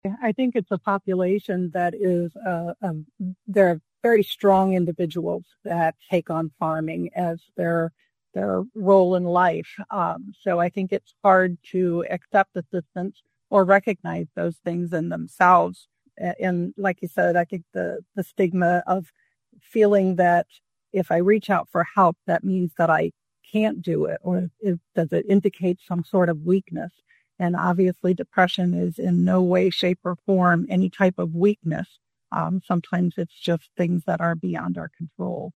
I think it's a population that is, they're very strong individuals that take on farming as their role in life. So I think it's hard to accept assistance or recognize those things in themselves. And like you said, I think the stigma of feeling that if I reach out for help, that means that I can't do it, or does it indicate some sort of weakness? And obviously, depression is in no way, shape, or form any type of weakness. Sometimes it's just things that are beyond our control.